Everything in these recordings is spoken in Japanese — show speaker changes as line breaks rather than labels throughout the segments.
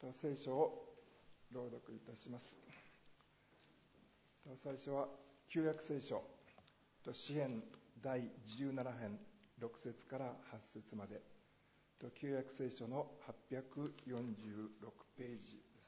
聖書を朗読いたします。最初は旧約聖書詩編第17編6節から8節まで、旧約聖書の846ページです。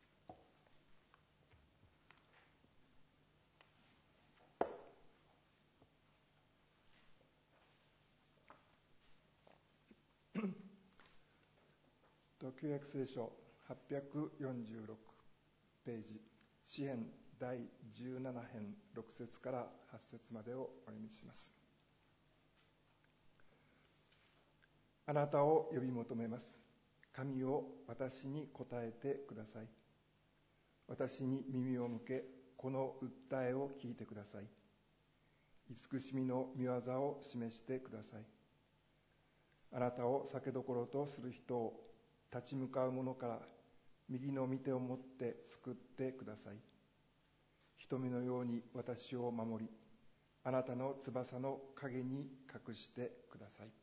旧約聖書846ページ、詩編第17編6節から8節までをお読みします。あなたを呼び求めます。神を私に答えてください。私に耳を向け、この訴えを聞いてください。慈しみの御業を示してください。あなたを酒どころとする人を立ち向かう者から右の御手を持って救ってください。瞳のように私を守り、あなたの翼の陰に隠してください。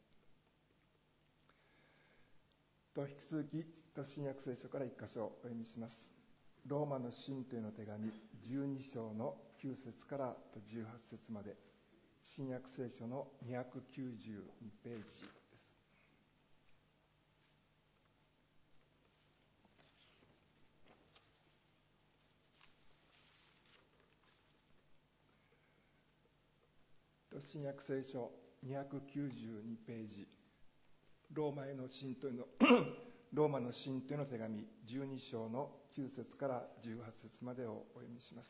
引き続き新約聖書から1箇所お読みします。ローマの信徒への手紙12章の9節から18節まで、新約聖書の292ページです。新約聖書292ページ、ローマの信徒への手紙12章の9節から18節までをお読みします。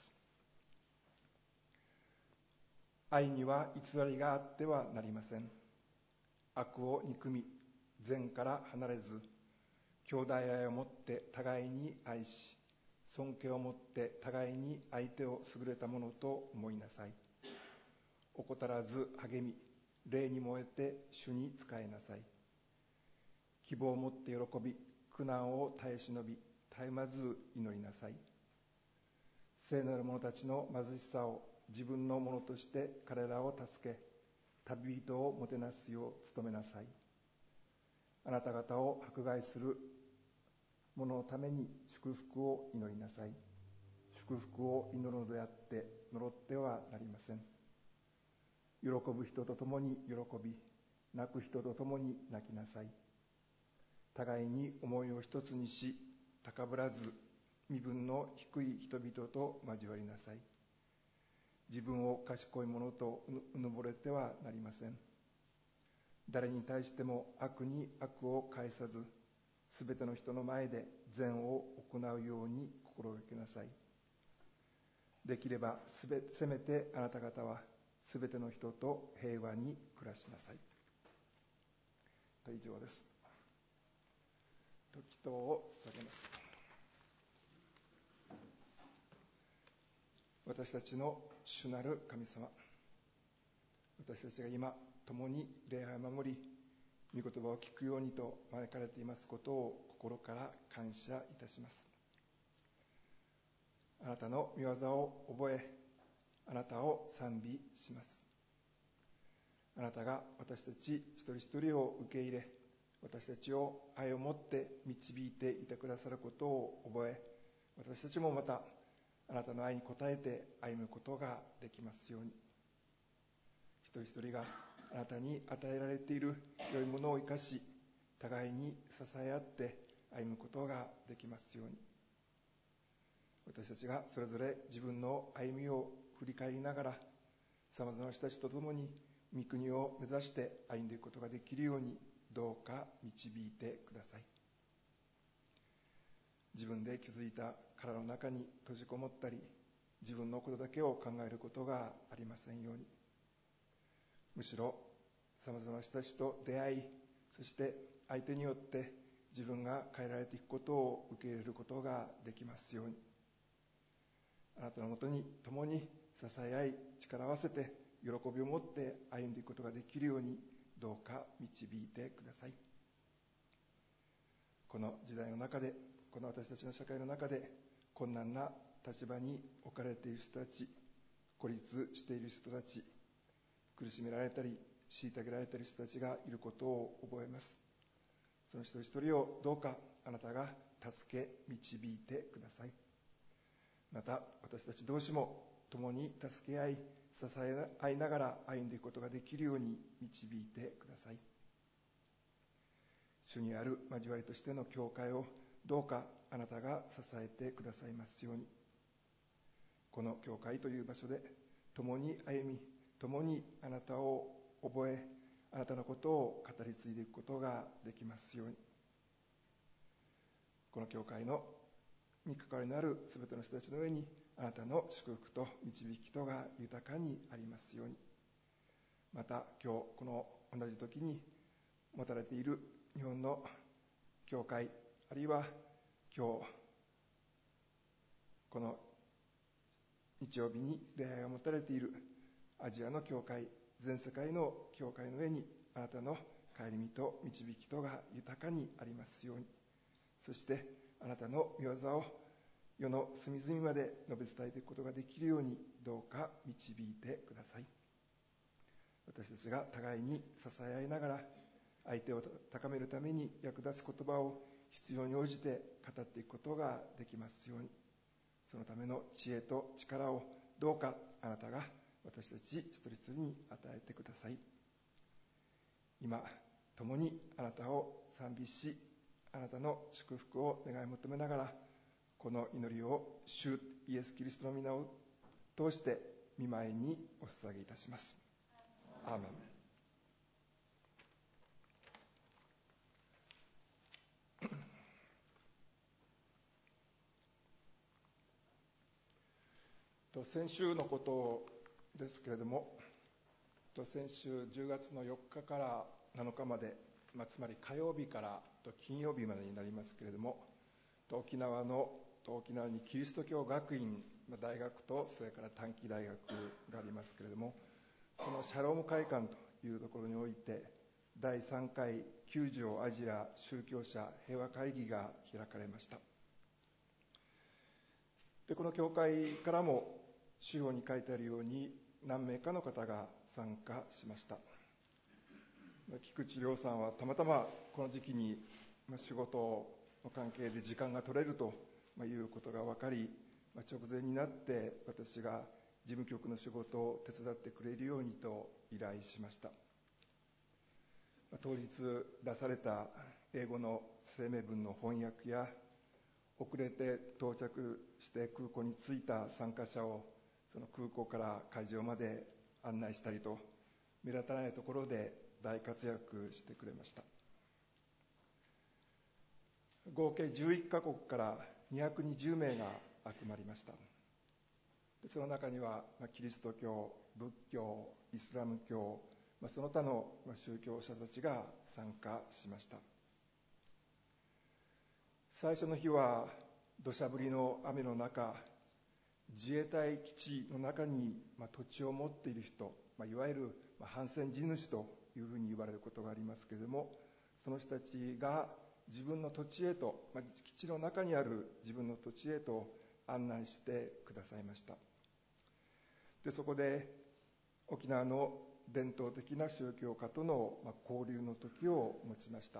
愛には偽りがあってはなりません。悪を憎み、善から離れず、兄弟愛をもって互いに愛し、尊敬をもって互いに相手を優れたものと思いなさい。怠らず励み、霊に燃えて主に仕えなさい。希望を持って喜び、苦難を耐え忍び、絶えまず祈りなさい。聖なる者たちの貧しさを自分のものとして彼らを助け、旅人をもてなすよう努めなさい。あなた方を迫害する者のために祝福を祈りなさい。祝福を祈るのであって呪ってはなりません。喜ぶ人と共に喜び、泣く人と共に泣きなさい。互いに思いを一つにし、高ぶらず身分の低い人々と交わりなさい。自分を賢い者とうぬぼれてはなりません。誰に対しても悪に悪を返さず、すべての人の前で善を行うように心がけなさい。できればせめてあなた方はすべての人と平和に暮らしなさい。以上です。祈祷を捧げます。私たちの主なる神様、私たちが今共に礼拝を守り、御言葉を聞くようにと招かれていますことを心から感謝いたします。あなたの御業を覚え、あなたを賛美します。あなたが私たち一人一人を受け入れ、私たちを愛を持って導いていてくださることを覚え、私たちもまたあなたの愛に応えて歩むことができますように。一人一人があなたに与えられている良いものを生かし、互いに支え合って歩むことができますように。私たちがそれぞれ自分の歩みを振り返りながら、さまざまな人たちと共に御国を目指して歩んでいくことができるように、どうか導いてください。自分で築いた殻の中に閉じこもったり、自分のことだけを考えることがありませんように。むしろさまざまな人たちと出会い、そして相手によって自分が変えられていくことを受け入れることができますように。あなたのもとに共に支え合い、力を合わせて喜びを持って歩んでいくことができるように、どうか導いてください。この時代の中で、この私たちの社会の中で困難な立場に置かれている人たち、孤立している人たち、苦しめられたり虐げられている人たちがいることを覚えます。その一人一人をどうかあなたが助け導いてください。また私たち同士も共に助け合い支え合いながら歩んでいくことができるように導いてください。主にある交わりとしての教会をどうかあなたが支えてくださいますように。この教会という場所で共に歩み、共にあなたを覚え、あなたのことを語り継いでいくことができますように。この教会のに関わりのあるすべての人たちの上にあなたの祝福と導きとが豊かにありますように。また今日この同じ時に持たれている日本の教会、あるいは今日この日曜日に礼拝が持たれているアジアの教会、全世界の教会の上にあなたの顧みと導きとが豊かにありますように。そしてあなたの御業を世の隅々まで述べ伝えていくことができるようにどうか導いてください。私たちが互いに支え合いながら相手を高めるために役立つ言葉を必要に応じて語っていくことができますように。そのための知恵と力をどうかあなたが私たち一人一人に与えてください。今共にあなたを賛美し、あなたの祝福を願い求めながら、この祈りを主イエス・キリストの皆を通して御前にお捧げいたします。アーメン。先週のことですけれども、先週10月の4日から7日まで、つまり火曜日から金曜日までになりますけれども、沖縄にキリスト教学院大学とそれから短期大学がありますけれども、そのシャローム会館というところにおいて第3回9条アジア宗教者平和会議が開かれました。でこの教会からも資料に書いてあるように何名かの方が参加しました。菊池亮さんはたまたまこの時期に仕事の関係で時間が取れるということが分かり、直前になって私が事務局の仕事を手伝ってくれるようにと依頼しました。当日出された英語の声明文の翻訳や、遅れて到着して空港に着いた参加者をその空港から会場まで案内したりと、目立たないところで大活躍してくれました。合計11カ国から220名が集まりました。その中にはキリスト教、仏教、イスラム教、その他の宗教者たちが参加しました。最初の日は土砂降りの雨の中、自衛隊基地の中に土地を持っている人、いわゆる反戦地主というふうに言われることがありますけれども、その人たちが自分の土地へと、基地の中にある自分の土地へと案内してくださいました。でそこで沖縄の伝統的な宗教家との交流の時を持ちました。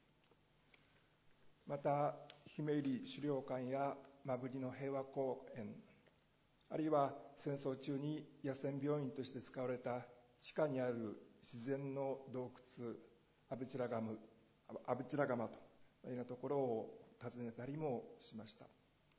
また姫入資料館や摩文仁の平和公園、あるいは戦争中に野戦病院として使われた地下にある自然の洞窟アブチラガマというようなところを訪ねたりもしました。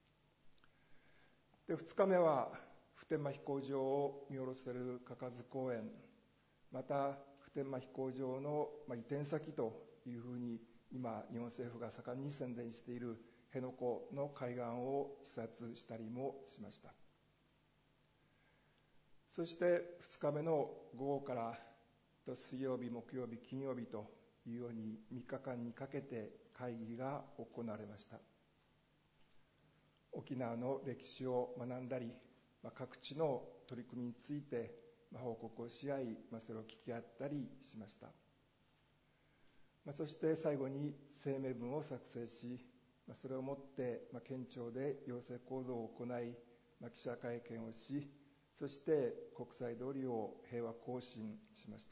で2日目は普天間飛行場を見下ろせる嘉数公園、また普天間飛行場の移転先というふうに今日本政府が盛んに宣伝している辺野古の海岸を視察したりもしました。そして2日目の午後から水曜日、木曜日、金曜日というように3日間にかけて会議が行われました。沖縄の歴史を学んだり、各地の取り組みについて報告をし合い、それを聞き合ったりしました。そして最後に声明文を作成し、それをもって県庁で要請行動を行い、記者会見をし、そして国際通りを平和行進しました。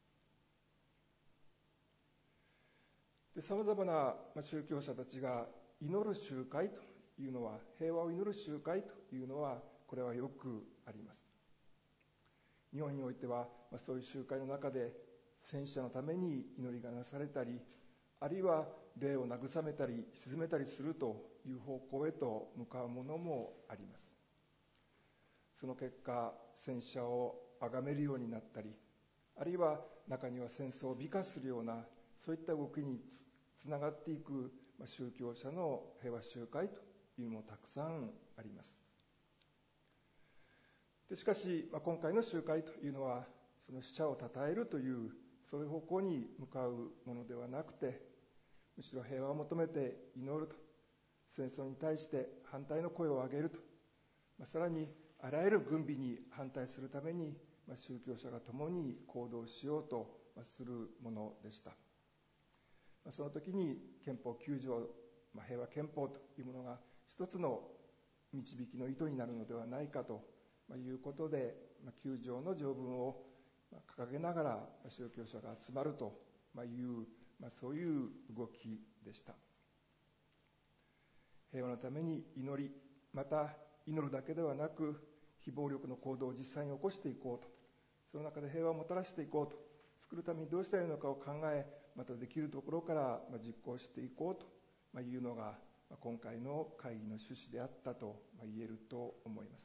さまざまな宗教者たちが祈る集会というのは、平和を祈る集会というのは、これはよくあります。日本においては、そういう集会の中で戦死者のために祈りがなされたり、あるいは霊を慰めたり鎮めたりするという方向へと向かうものもあります。その結果、戦死者を崇めるようになったり、あるいは中には戦争を美化するような、そういった動きにつながっていく宗教者の平和集会というのもたくさんあります。でしかし、今回の集会というのは、その死者を称えるというそういう方向に向かうものではなくて、むしろ平和を求めて祈ると、戦争に対して反対の声を上げると、さらにあらゆる軍備に反対するために宗教者が共に行動しようとするものでした。その時に憲法9条、平和憲法というものが一つの導きの糸になるのではないかということで、9条の条文を掲げながら宗教者が集まるという、そういう動きでした。平和のために祈り、また祈るだけではなく非暴力の行動を実際に起こしていこうと、その中で平和をもたらしていこうと、作るためにどうしたらいいのかを考え、またできるところから実行していこうというのが今回の会議の趣旨であったと言えると思います。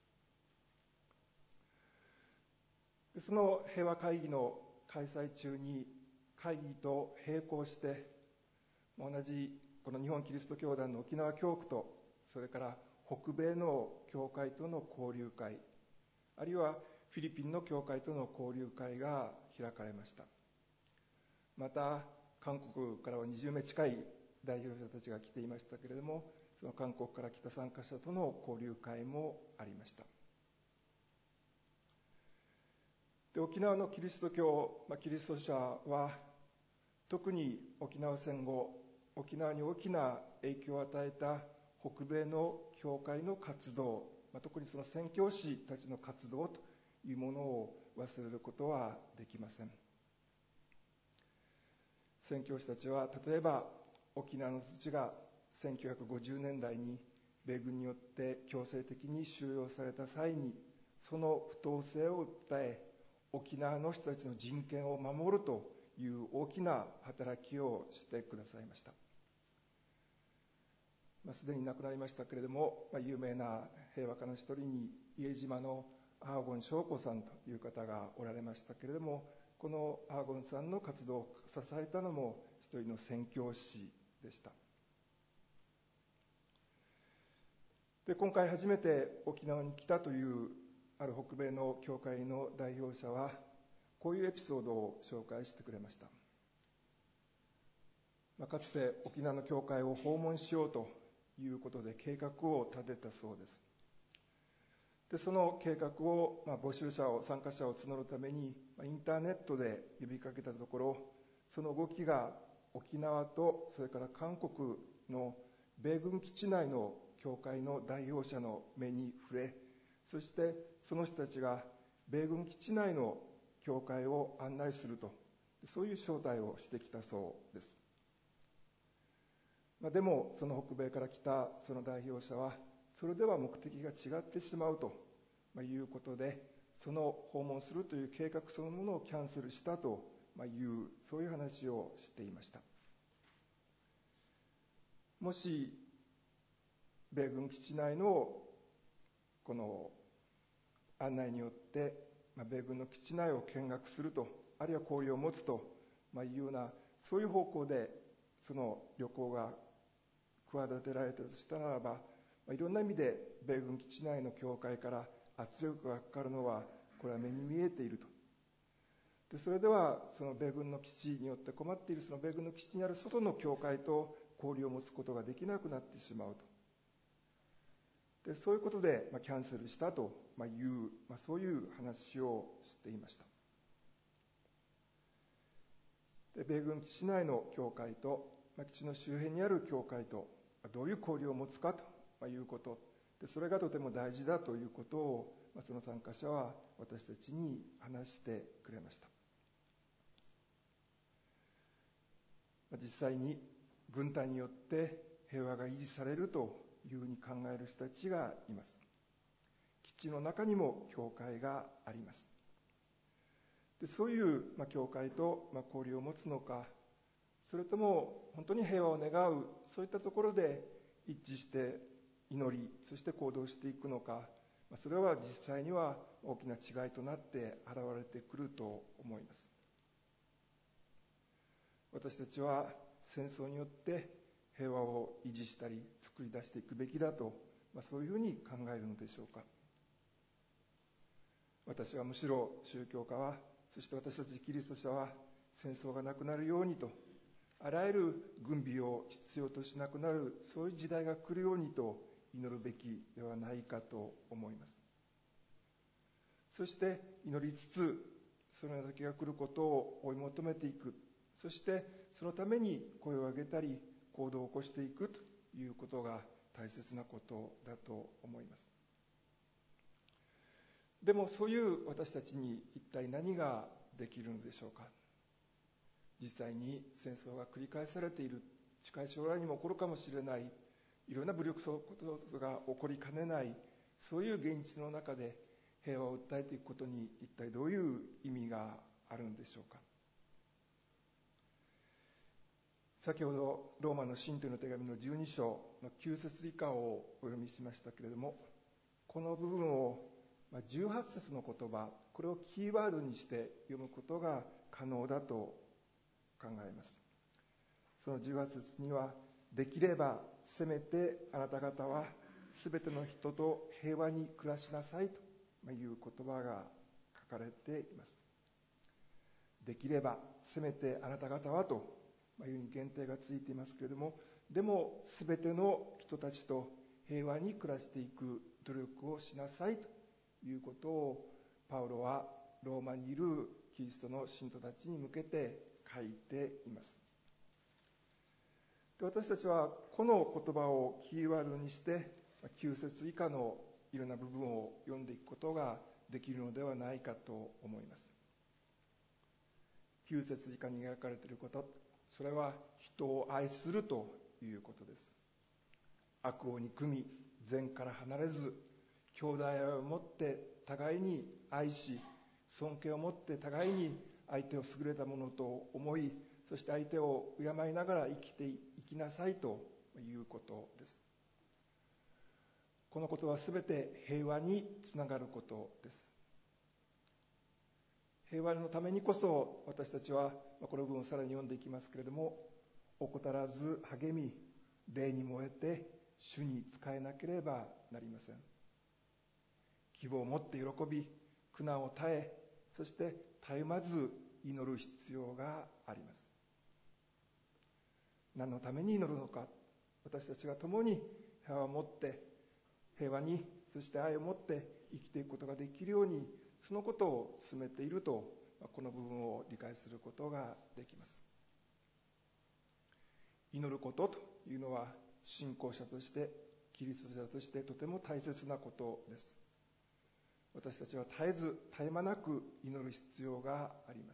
その平和会議の開催中に、会議と並行して同じこの日本キリスト教団の沖縄教区と、それから北米の教会との交流会、あるいはフィリピンの教会との交流会が開かれました。また韓国からは20名近い代表者たちが来ていましたけれども、その韓国から来た参加者との交流会もありました。で、沖縄のキリスト教、キリスト者は特に沖縄戦後、沖縄に大きな影響を与えた北米の教会の活動、特にその宣教師たちの活動というものを忘れることはできません。宣教師たちは、例えば沖縄の土地が1950年代に米軍によって強制的に収容された際に、その不当性を訴え、沖縄の人たちの人権を守るという大きな働きをしてくださいました。すでに亡くなりましたけれども、有名な平和家の一人に伊江島のアーゴン翔子さんという方がおられましたけれども、このアーゴンさんの活動を支えたのも一人の宣教師でした。で、今回初めて沖縄に来たというある北米の教会の代表者は、こういうエピソードを紹介してくれました。かつて沖縄の教会を訪問しようということで計画を立てたそうです。で、その計画を、募集者を、参加者を募るために、インターネットで呼びかけたところ、その動きが沖縄と、それから韓国の米軍基地内の教会の代表者の目に触れ、そしてその人たちが米軍基地内の教会を案内すると、そういう招待をしてきたそうです。でもその北米から来たその代表者は、それでは目的が違ってしまうということで、その訪問するという計画そのものをキャンセルしたというそういう話をしていました。もし米軍基地内のこの案内によって米軍の基地内を見学すると、あるいは交流を持つというような、そういう方向でその旅行が企てられたとしたならば、いろんな意味で米軍基地内の教会から圧力がかかるのは、これは目に見えていると。で、それではその米軍の基地によって困っているその米軍の基地にある外の教会と交流を持つことができなくなってしまうと。で、そういうことでキャンセルしたという、そういう話をしていました。で、米軍基地内の教会と、基地の周辺にある教会とどういう交流を持つかということで、それがとても大事だということを、その参加者は私たちに話してくれました。実際に軍隊によって平和が維持されるというふうに考える人たちがいます。基地の中にも教会があります。でそういう、教会と、交流を持つのか、それとも本当に平和を願う、そういったところで一致して祈り、そして行動していくのか、それは実際には大きな違いとなって現れてくると思います。私たちは戦争によって平和を維持したり作り出していくべきだと、そういうふうに考えるのでしょうか。私はむしろ宗教家は、そして私たちキリスト者は戦争がなくなるようにと、あらゆる軍備を必要としなくなる、そういう時代が来るようにと祈るべきではないかと思います。そして祈りつつ、そのような時が来ることを追い求めていく、そしてそのために声を上げたり行動を起こしていくということが大切なことだと思います。でもそういう私たちに一体何ができるのでしょうか。実際に戦争が繰り返されている、近い将来にも起こるかもしれない、いろんな武力衝突が起こりかねない、そういう現実の中で平和を訴えていくことに一体どういう意味があるのでしょうか。先ほどローマの信徒への手紙の12章の9節以下をお読みしましたけれども、この部分を18節の言葉、これをキーワードにして読むことが可能だと考えます。その18節には、できればせめてあなた方はすべての人と平和に暮らしなさいという言葉が書かれています。できればせめてあなた方はというふうに限定がついていますけれども、でもすべての人たちと平和に暮らしていく努力をしなさいということをパウロはローマにいるキリストの信徒たちに向けて書いています。で、私たちはこの言葉をキーワードにして9節以下のいろんな部分を読んでいくことができるのではないかと思います。9節以下に描かれていること、それは人を愛するということです。悪を憎み、善から離れず、兄弟愛を持って互いに愛し、尊敬を持って互いに相手を優れたものと思い、そして相手を敬いながら生きなさいということです。このことはすべて平和につながることです。平和のためにこそ私たちはこの部分をさらに読んでいきますけれども、怠らず励み、霊に燃えて主に仕えなければなりません。希望を持って喜び、苦難を耐え、そして絶えまず祈る必要があります。何のために祈るのか。私たちが共に平和を持って、平和に、そして愛を持って生きていくことができるように、そのことを進めていると、この部分を理解することができます。祈ることというのは、信仰者として、キリスト者としてとても大切なことです。私たちは絶えず絶え間なく祈る必要があります。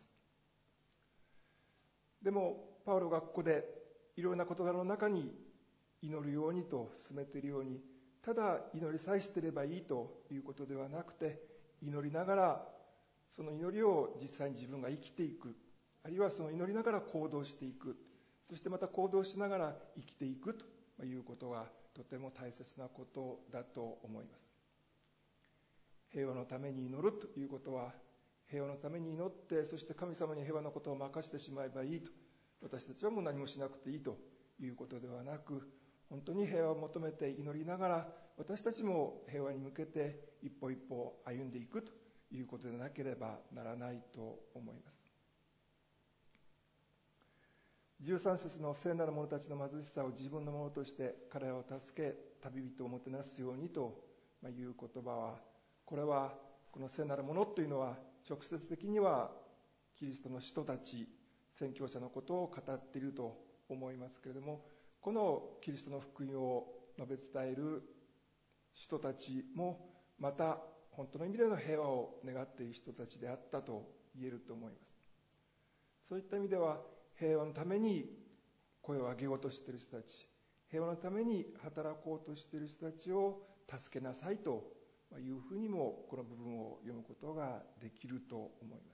でもパウロがここでいろいろな事柄の中に祈るようにと進めているように、ただ祈りさえしていればいいということではなくて、祈りながらその祈りを実際に自分が生きていく、あるいはその祈りながら行動していく、そしてまた行動しながら生きていくということがとても大切なことだと思います。平和のために祈るということは、平和のために祈って、そして神様に平和のことを任せてしまえばいいと、私たちはもう何もしなくていいということではなく、本当に平和を求めて祈りながら、私たちも平和に向けて一歩一歩歩んでいくということでなければならないと思います。13節の聖なる者たちの貧しさを自分のものとして彼らを助け、旅人をもてなすようにという言葉は、これはこの聖なる者というのは直接的にはキリストの使徒たち、宣教者のことを語っていると思いますけれども、このキリストの福音を述べ伝える使徒たちもまた本当の意味での平和を願っている人たちであったと言えると思います。そういった意味では平和のために声を上げようとしている人たち、 平和のために働こうとしている人たちを助けなさいというふうにもこの部分を読むことができると思います。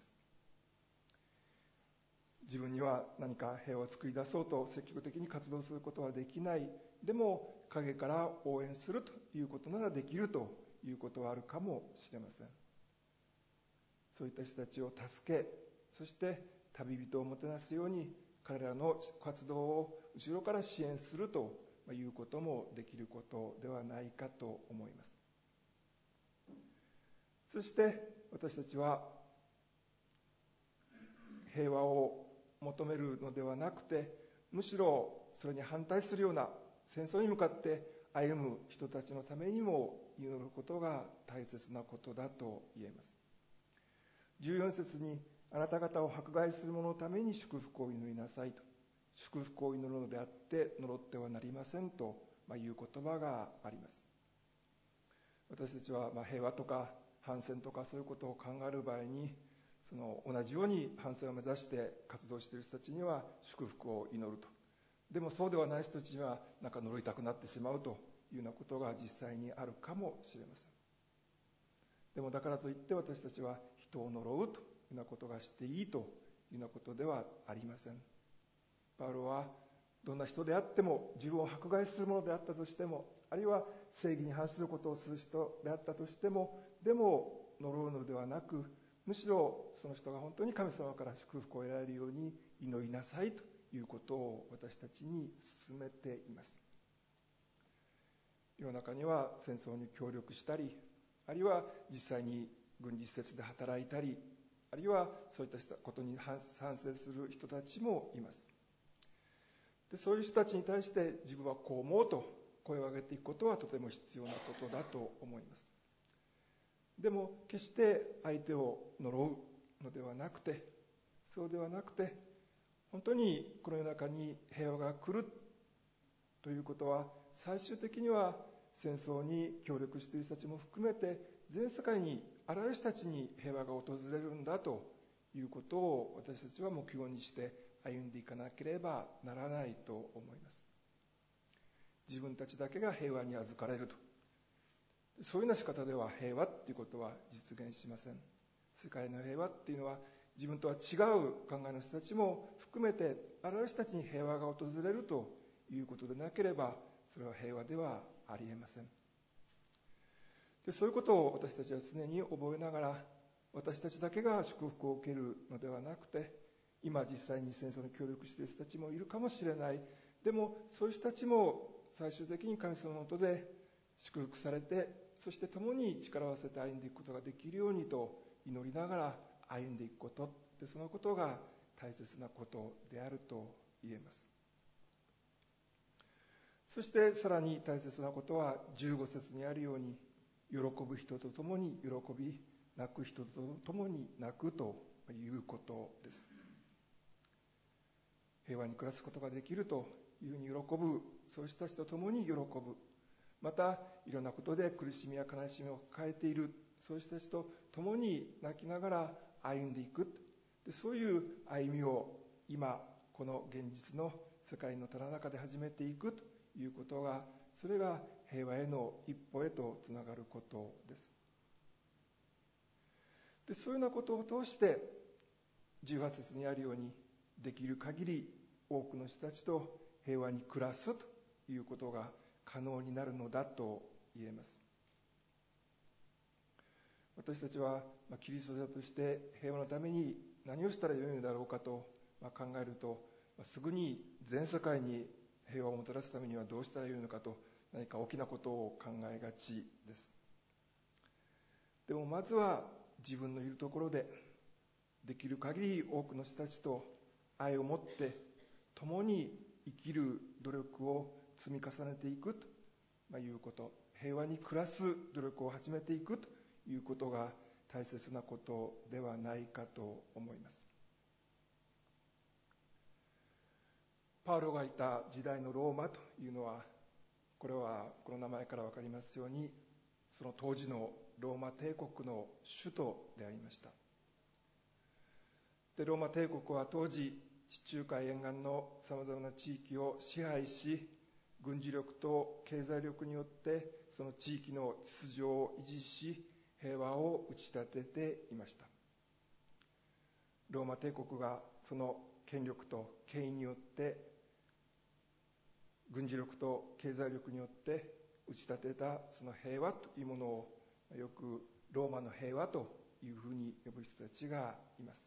自分には何か平和を作り出そうと積極的に活動することはできない。でも陰から応援するということならできるということはあるかもしれません。そういった人たちを助け、そして旅人をもてなすように彼らの活動を後ろから支援するということもできることではないかと思います。そして私たちは平和を求めるのではなくて、むしろそれに反対するような戦争に向かって歩む人たちのためにも祈ることが大切なことだと言えます。14節に、あなた方を迫害する者のために祝福を祈りなさいと、祝福を祈るのであって呪ってはなりませんという言葉があります。私たちは平和とか反戦とかそういうことを考える場合に、その同じように反戦を目指して活動している人たちには祝福を祈ると。でもそうではない人たちには呪いたくなってしまうというようなことが実際にあるかもしれません。でもだからといって私たちは人を呪うというようなことがしていいというようなことではありません。パウロはどんな人であっても、自分を迫害する者であったとしても、あるいは正義に反することをする人であったとしても、でも呪うのではなく、むしろその人が本当に神様から祝福を得られるように祈りなさいということを私たちに勧めています。世の中には戦争に協力したり、あるいは実際に軍事施設で働いたり、あるいはそういったことに賛成する人たちもいます。で、そういう人たちに対して自分はこう思うと声を上げていくことはとても必要なことだと思います。でも決して相手を呪うのではなくて、そうではなくて、本当にこの世の中に平和が来るということは、最終的には戦争に協力している人たちも含めて全世界にあらゆる人たちに平和が訪れるんだということを私たちは目標にして歩んでいかなければならないと思います。自分たちだけが平和に預かれると、そういうような仕方では平和ということは実現しません。世界の平和っていうのは、自分とは違う考えの人たちも含めてあらゆる人たちに平和が訪れるということでなければ、それは平和ではありえません。で、そういうことを私たちは常に覚えながら、私たちだけが祝福を受けるのではなくて、今実際に戦争に協力している人たちもいるかもしれない。でもそういう人たちも最終的に神様の下で祝福されて、そして共に力を合わせて歩んでいくことができるようにと祈りながら歩んでいくことで、そのことが大切なことであると言えます。そしてさらに大切なことは15節にあるように、喜ぶ人と共に喜び、泣く人と共に泣くということです。平和に暮らすことができるというふうに喜ぶ、そういう人たちと共に喜ぶ。またいろんなことで苦しみや悲しみを抱えている、そういう人たちと共に泣きながら歩んでいく。で、そういう歩みを今この現実の世界のただ中で始めていくということが、それが平和への一歩へとつながることです。で、そういうようなことを通して18節にあるように、できる限り多くの人たちと平和に暮らすということが可能になるのだと言えます。私たちはキリスト者として平和のために何をしたらよいのだろうかと考えると、すぐに全世界に平和をもたらすためにはどうしたらよいのかと、何か大きなことを考えがちです。でもまずは自分のいるところでできる限り多くの人たちと愛を持って共に生きる努力を積み重ねていくということ、平和に暮らす努力を始めていくということが大切なことではないかと思います。パウロがいた時代のローマというのは、これはこの名前から分かりますように、その当時のローマ帝国の首都でありました。で、ローマ帝国は当時地中海沿岸のさまざまな地域を支配し、 軍事力と経済力によってその地域の秩序を維持し、平和を打ち立てていました。ローマ帝国がその権力と権威によって、軍事力と経済力によって打ち立てたその平和というものを、よくローマの平和というふうに呼ぶ人たちがいます。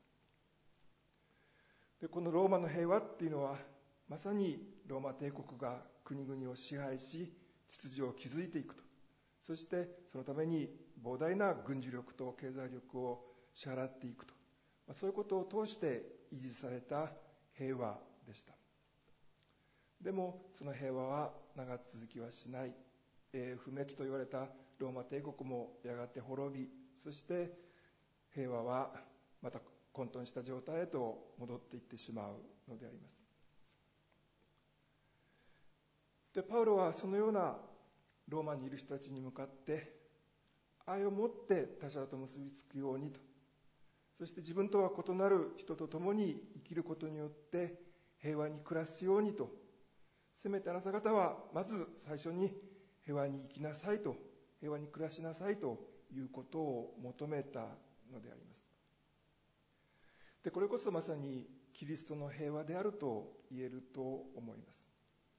で、このローマの平和っていうのは、まさにローマ帝国が国々を支配し、秩序を築いていくと。そしてそのために膨大な軍事力と経済力を支払っていくと。そういうことを通して維持された平和でした。でもその平和は長続きはしない。不滅と言われたローマ帝国もやがて滅び、そして平和はまた混沌した状態へと戻っていってしまうのであります。で、パウロはそのようなローマにいる人たちに向かって、愛を持って他者と結びつくようにと、そして自分とは異なる人と共に生きることによって平和に暮らすようにと、せめてあなた方はまず最初に平和に生きなさいと、平和に暮らしなさいということを求めたのであります。で、これこそまさにキリストの平和であると言えると思います。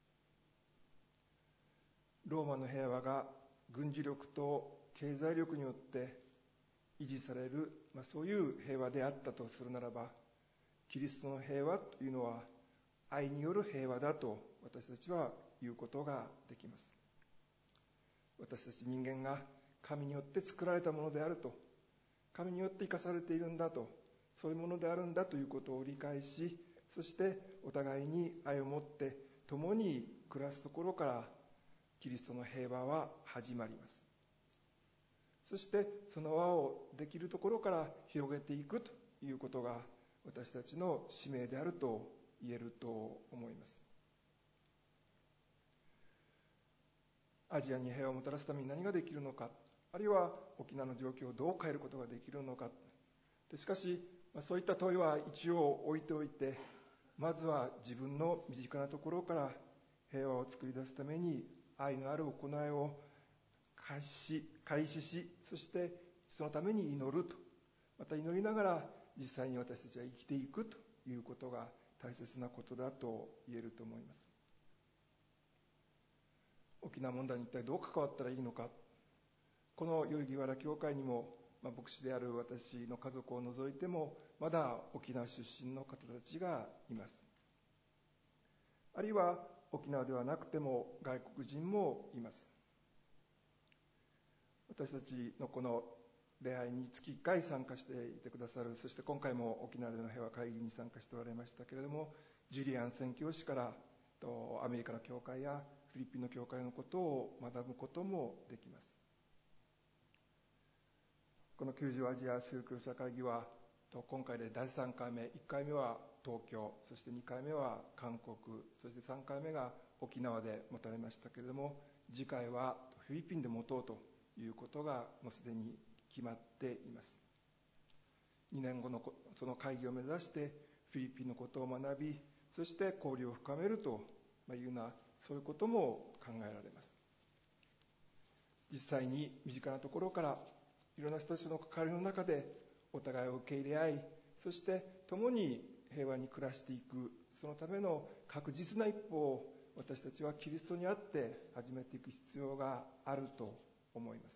ローマの平和が軍事力と経済力によって維持される、そういう平和であったとするならば、キリストの平和というのは愛による平和だと私たちは言うことができます。私たち人間が神によって作られたものであると、神によって生かされているんだと、そういうものであるんだということを理解し、そしてお互いに愛を持って共に暮らすところからキリストの平和は始まります。そしてその輪をできるところから広げていくということが私たちの使命であると言えると思います。アジアに平和をもたらすために何ができるのか、あるいは沖縄の状況をどう変えることができるのか。しかし、そういった問いは一応置いておいて、まずは自分の身近なところから平和を作り出すために愛のある行いを開始し、そしてそのために祈ると、また祈りながら実際に私たちは生きていくということが大切なことだと言えると思います。沖縄問題に一体どう関わったらいいのか。この代々木原教会にも、牧師である私の家族を除いてもまだ沖縄出身の方たちがいます。あるいは沖縄ではなくても外国人もいます。私たちのこの礼拝に月1回参加していてくださる、そして今回も沖縄での平和会議に参加しておられましたけれども、ジュリアン宣教師からアメリカの教会やフィリピンの教会のことを学ぶこともできます。この90アジア宗教者会議は今回で第3回目、1回目は東京、そして2回目は韓国、そして3回目が沖縄で持たれましたけれども、次回はフィリピンで持とうということがもうすでに決まっています。2年後のその会議を目指してフィリピンのことを学び、そして交流を深めるというような、そういうことも考えられます。実際に身近なところからいろんな人たちの関わりの中でお互いを受け入れ合い、そして共に平和に暮らしていく、そのための確実な一歩を私たちはキリストにあって始めていく必要があると思います。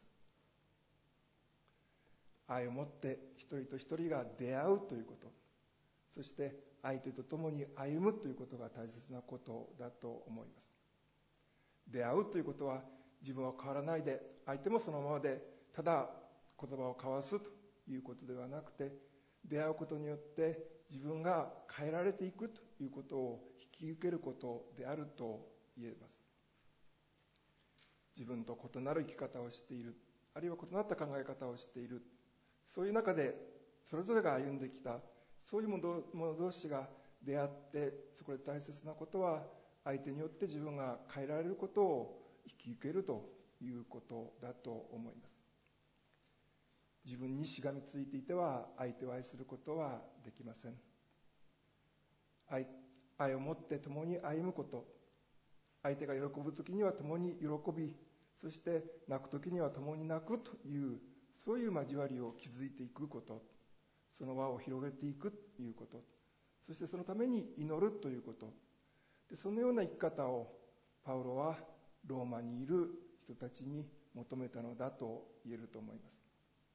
愛を持って一人と一人が出会うということ、そして相手と共に歩むということが大切なことだと思います。出会うということは自分は変わらないで、相手もそのままでただ言葉を交わすということではなくて、出会うことによって自分が変えられていくということを引き受けることであると言えます。自分と異なる生き方をしている、あるいは異なった考え方をしている、そういう中でそれぞれが歩んできた、そういう者同士が出会って、そこで大切なことは相手によって自分が変えられることを引き受けるということだと思います。自分にしがみついていては相手を愛することはできません。愛を持って共に歩むこと、 相手が喜ぶ時には共に喜び、そして泣く時には共に泣くという、そういう交わりを築いていくこと、その輪を広げていくということ、そしてそのために祈るということ、でそのような生き方をパウロはローマにいる人たちに求めたのだと言えると思います。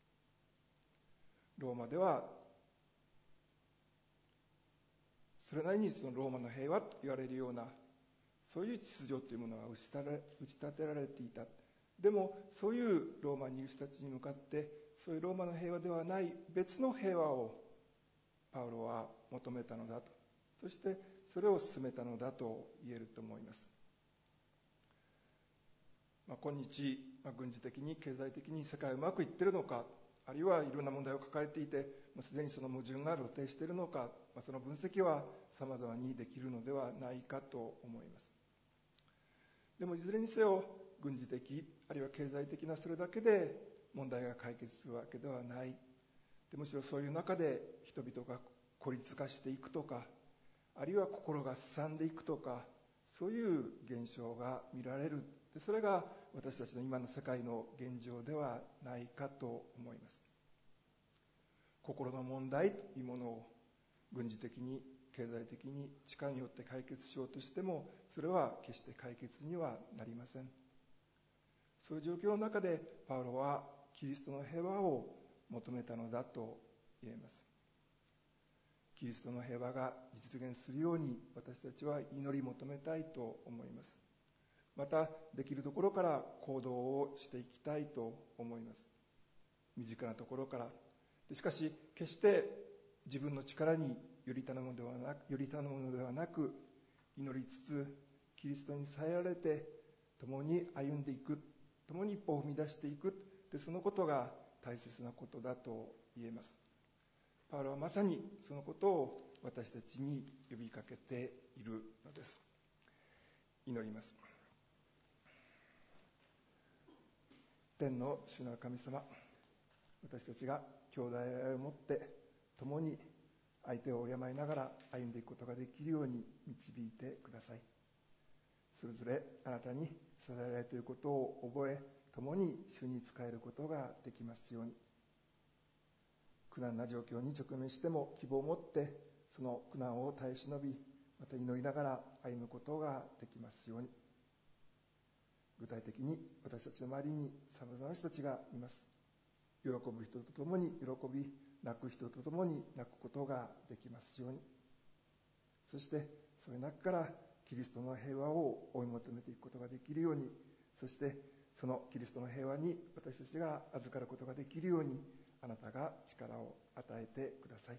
ローマではそれなりにそのローマの平和と言われるような、そういう秩序というものが打ち立てられていた。でもそういうローマにいる人たちに向かって、そういうローマの平和ではない別の平和をパウロは求めたのだと、そしてそれを進めたのだと言えると思います。今日、軍事的に経済的に世界はうまくいっているのか、あるいはいろんな問題を抱えていて、もうすでにその矛盾が露呈しているのか、その分析は様々にできるのではないかと思います。でもいずれにせよ、軍事的あるいは経済的なそれだけで問題が解決するわけではない。でむしろそういう中で人々が孤立化していくとか、あるいは心がすさんでいくとか、そういう現象が見られる。でそれが私たちの今の世界の現状ではないかと思います。心の問題というものを軍事的に経済的に力によって解決しようとしても、それは決して解決にはなりません。そういう状況の中でパウロはキリストの平和を求めたのだと言えます。キリストの平和が実現するように私たちは祈り求めたいと思います。またできるところから行動をしていきたいと思います。身近なところから。しかし決して自分の力により頼むのではなく、祈りつつキリストに支えられて共に歩んでいく、共に一歩を踏み出していく、でそのことが大切なことだと言えます。パウロはまさにそのことを私たちに呼びかけているのです。祈ります。天の主なる神様、私たちが兄弟愛を持って共に相手を敬いながら歩んでいくことができるように導いてください。それぞれあなたに支えられていることを覚え、共に主に仕えることができますように。苦難な状況に直面しても希望を持ってその苦難を耐え忍び、また祈りながら歩むことができますように。具体的に私たちの周りにさまざまな人たちがいます。喜ぶ人と共に喜び、泣く人と共に泣くことができますように。そしてそういう中からキリストの平和を追い求めていくことができるように、そしてそのキリストの平和に私たちが預かることができるように、あなたが力を与えてください。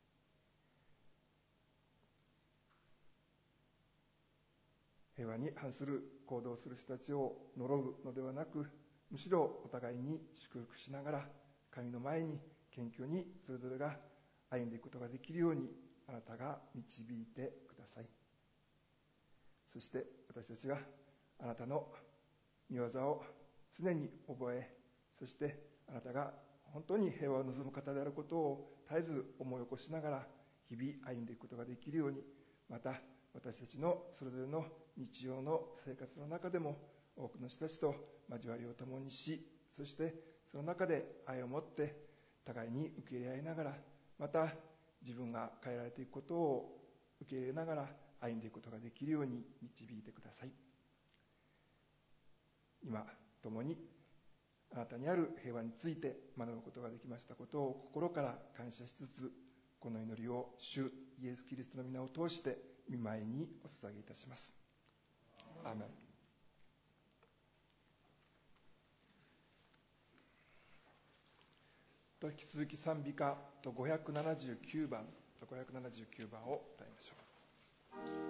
平和に反する行動をする人たちを呪うのではなく、むしろお互いに祝福しながら神の前に謙虚にそれぞれが歩んでいくことができるように、あなたが導いてください。そして私たちがあなたの御業を常に覚え、そしてあなたが本当に平和を望む方であることを絶えず思い起こしながら日々歩んでいくことができるように、また私たちのそれぞれの日常の生活の中でも多くの人たちと交わりを共にし、そしてその中で愛を持って互いに受け入れ合いながら、また自分が変えられていくことを受け入れながら歩んでいくことができるように導いてください。今共にあなたにある平和について学ぶことができましたことを心から感謝しつつ、この祈りを主イエス・キリストの皆を通して御前にお捧げいたします。アーメン。引き続き賛美歌と579番を歌いましょう。